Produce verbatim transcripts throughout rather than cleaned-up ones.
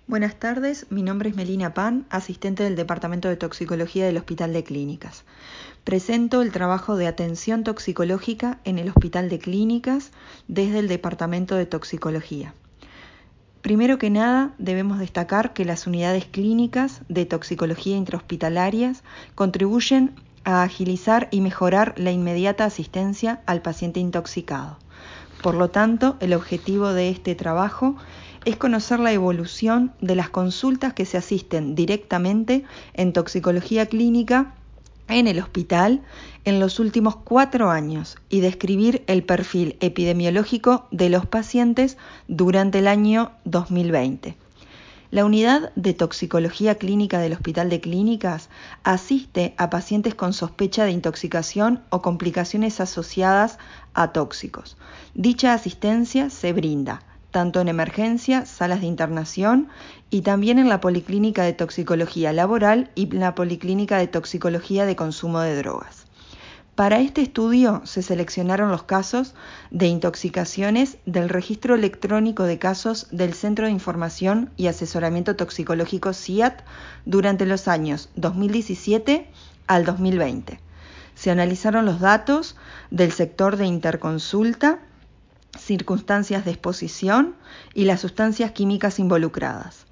Buenas tardes, mi nombre es Melina Pan, asistente del Departamento de Toxicología del Hospital de Clínicas. Presento el trabajo de atención toxicológica en el Hospital de Clínicas desde el Departamento de Toxicología. Primero que nada, debemos destacar que las unidades clínicas de toxicología intrahospitalarias contribuyen a agilizar y mejorar la inmediata asistencia al paciente intoxicado. Por lo tanto, el objetivo de este trabajo es conocer la evolución de las consultas que se asisten directamente en toxicología clínica en el hospital en los últimos cuatro años y describir el perfil epidemiológico de los pacientes durante el año dos mil veinte. La unidad de toxicología clínica del Hospital de Clínicas asiste a pacientes con sospecha de intoxicación o complicaciones asociadas a tóxicos. Dicha asistencia se brinda tanto en emergencia, salas de internación y también en la Policlínica de Toxicología Laboral y la Policlínica de Toxicología de Consumo de Drogas. Para este estudio se seleccionaron los casos de intoxicaciones del Registro Electrónico de Casos del Centro de Información y Asesoramiento Toxicológico C I A T durante los años dos mil diecisiete al dos mil veinte. Se analizaron los datos del sector de interconsulta, circunstancias de exposición y las sustancias químicas involucradas.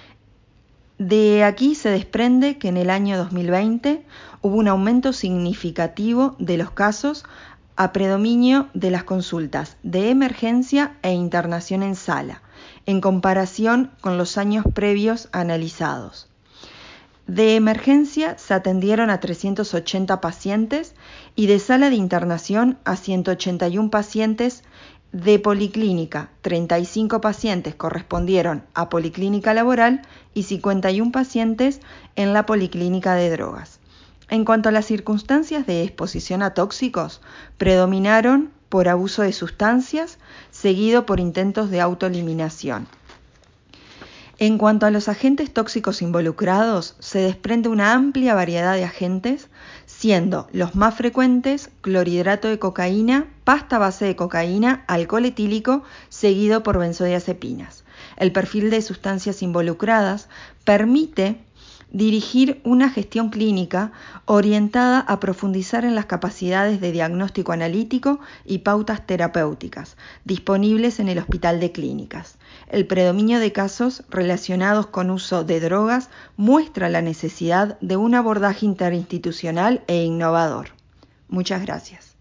De aquí se desprende que en el año dos mil veinte hubo un aumento significativo de los casos a predominio de las consultas de emergencia e internación en sala, en comparación con los años previos analizados. De emergencia se atendieron a trescientos ochenta pacientes y de sala de internación a ciento ochenta y uno pacientes. De policlínica, treinta y cinco pacientes correspondieron a policlínica laboral y cincuenta y uno pacientes en la policlínica de drogas. En cuanto a las circunstancias de exposición a tóxicos, predominaron por abuso de sustancias, seguido por intentos de autoeliminación. En cuanto a los agentes tóxicos involucrados, se desprende una amplia variedad de agentes, siendo los más frecuentes clorhidrato de cocaína, pasta base de cocaína, alcohol etílico, seguido por benzodiazepinas. El perfil de sustancias involucradas permite dirigir una gestión clínica orientada a profundizar en las capacidades de diagnóstico analítico y pautas terapéuticas disponibles en el Hospital de Clínicas. El predominio de casos relacionados con uso de drogas muestra la necesidad de un abordaje interinstitucional e innovador. Muchas gracias.